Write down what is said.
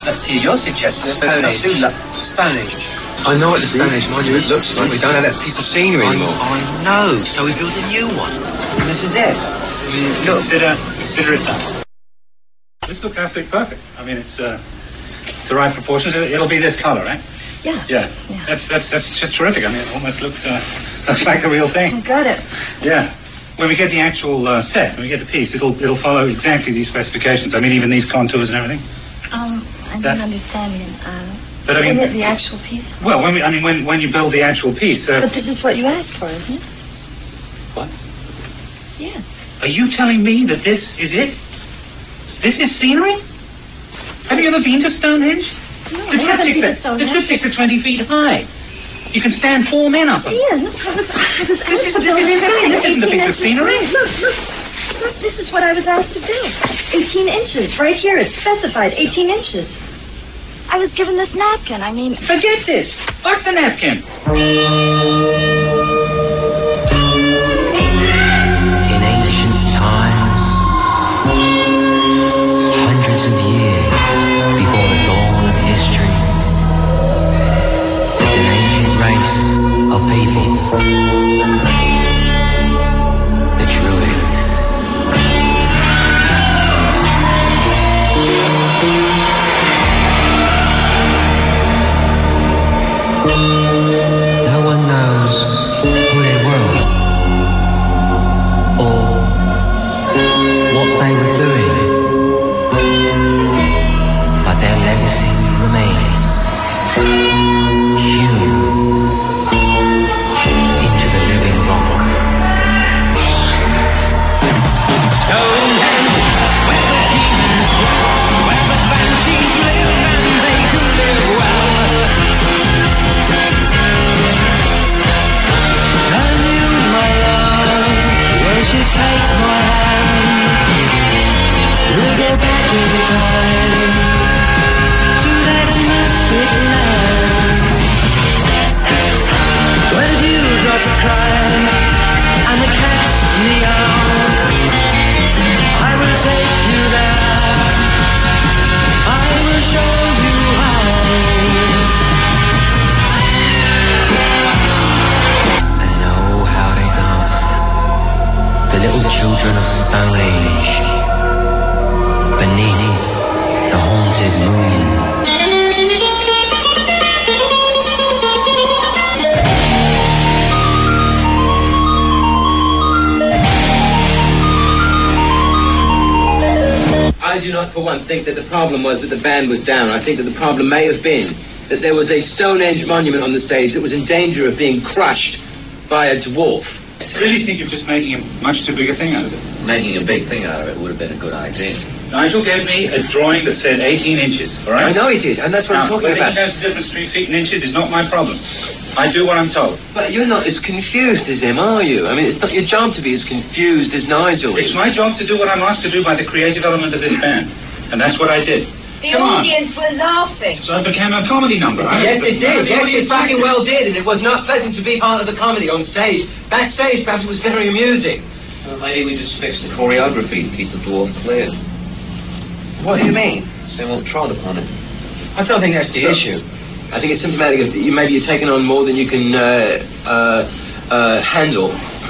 Let's see, you're suggesting Stone Age. Stone Age. I know what the Stone Age monument looks like. We don't have that piece of scenery anymore. I know, so we built a new one. And this is it. I mean, consider it done. This looks absolutely perfect. I mean, it's the right proportions. It'll be this color, right? Yeah. Yeah. That's just terrific. I mean, it almost looks like the real thing. I got it. Yeah. When we get the actual set, when we get the piece, it'll follow exactly these specifications. I mean, even these contours and everything. I don't understand you. But I mean, the actual piece. Well, when you build the actual piece. But this is what you asked for, isn't it? What? Yeah. Are you telling me that this is it? This is scenery? Have you ever been to Stonehenge? No, I haven't been to Stonehenge. The triptychs are 20 feet high. You can stand 4 men up them. Yeah, look, I was This is insane. This isn't a piece of scenery. Look, this is what I was asked to build. 18 inches, right here. It's specified, 18 inches. I was given this napkin, I mean... Forget this. Fuck the napkin. In ancient times, hundreds of years before the dawn of history, an ancient race of people, the Druids. No one knows who they were or what they were doing, but their legacy remains hewn into the living rock. Stonehenge, where the demons dwell, where the banshees live and they can live well. And you, my love, won't you take my hand? We'll go back in time to that mystic land where dewdrops cry and the cats meow. I will take you there. I will show you how. And oh, how they danced, the little children of Stone Age, beneath the haunted moon. I do not for one think that the problem was that the band was down. I think that the problem may have been that there was a Stonehenge monument on the stage that was in danger of being crushed by a dwarf. I really think you're just making a much too big a thing out of it. Making a big thing out of it would have been a good idea. Nigel gave me a drawing that said 18 inches, all right? I know he did, and that's what I'm talking whether about. he knows the difference between feet and inches is not my problem. I do what I'm told. But you're not as confused as him, are you? I mean, it's not your job to be as confused as Nigel is. It's my job to do what I'm asked to do by the creative element of this band. And that's what I did. The Come on. audience were laughing. So it became a comedy number. Yes, it did. Yes, it fucking well did. And it was not pleasant to be part of the comedy on stage. Backstage, perhaps it was very amusing. Well, maybe we just fix the choreography to keep the dwarf clear. What do you mean? They won't trot upon it. I don't think that's the issue. I think it's symptomatic of maybe you're taking on more than you can handle.